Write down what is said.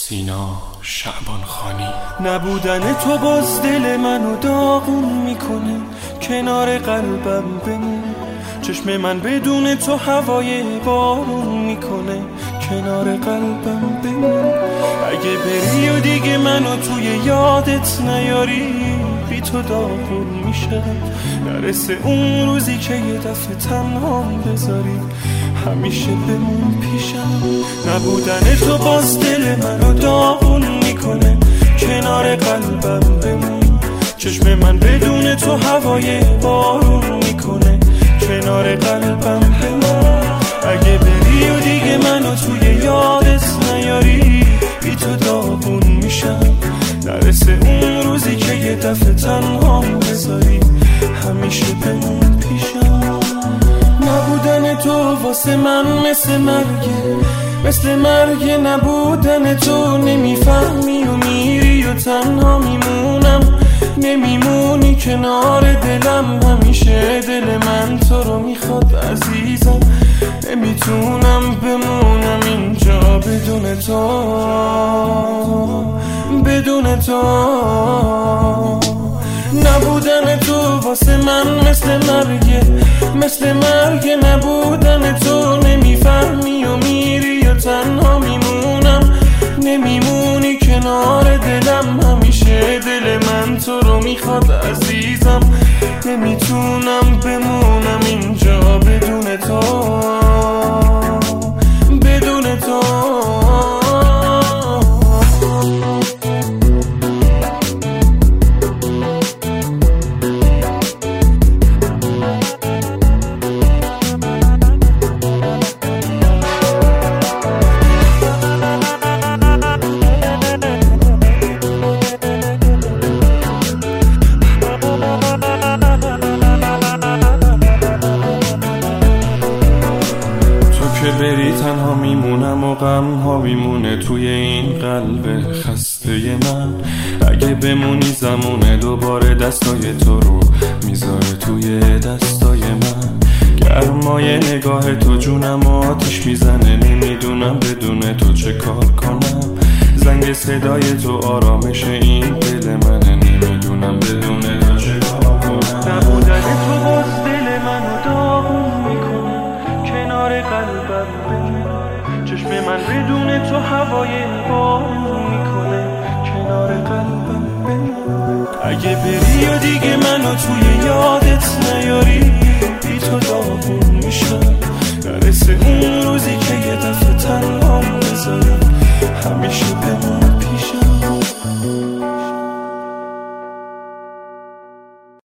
سینا شعبانخانی. نبودن تو باز دل منو داغون میکنه، کنار قلبم بمون. چشم من بدون تو هوای بارون میکنه، کنار قلبم بمون. اگه بری و دیگه منو توی یادت نیاری، بی تو داغون میشم. نرسه اون روزی که یه دفعه تنهام بذاری، همیشه بمون پیشم. نبودن تو باز دل منو داغون میکنه، کنار قلبم بمون. چشم من بدون تو هوای بارون میکنه، کنار قلبم بمون. اگه بری و دیگه منو توی یادت نیاری، بی تو داغون میشم. نرسه اون روزی که یه دفعه تنهام بذاری، همیشه بمون پیشم. نبودن تو واسه من مثل مرگه، مثل مرگ. نبودن تو نمیفهمی و میری و تنها میمونم. نمیمونی کنار دلم، همیشه دل من تو رو میخواد عزیزم. نمیتونم بمونم اینجا بدون تو، بدون تو. نبودن تو واسه من مثل مرگه، مثل مرگ. نبودن تو نمیفهمی و میری و تنها میمونم. نمیمونی کنار دلم، همیشه دل من تو رو میخواد عزیزم. نمیتونم بمونم اینجا بدون تو، بدون تو. که بری تنها میمونم و غم ها میمونه توی این قلب خسته من. اگه بمونی زمونه دوباره دستای تو رو میذاره توی دستای من. گرمای نگاه تو جونم آتیش میزنه، نمیدونم بدون تو چه کار کنم. زنگ صدای تو آرامش این دل منه، نمیدونم بدون تو چه کار کنم. نبودن تو باز دل منو داغون میکنه، کنار قلبم بمون. چشم من بدون تو هوای بارون میکنه، کنار قلبم بمون. اگه بری و دیگه منو توی یادت نیاری، بی تو داغون میشم. نرسه اون روزی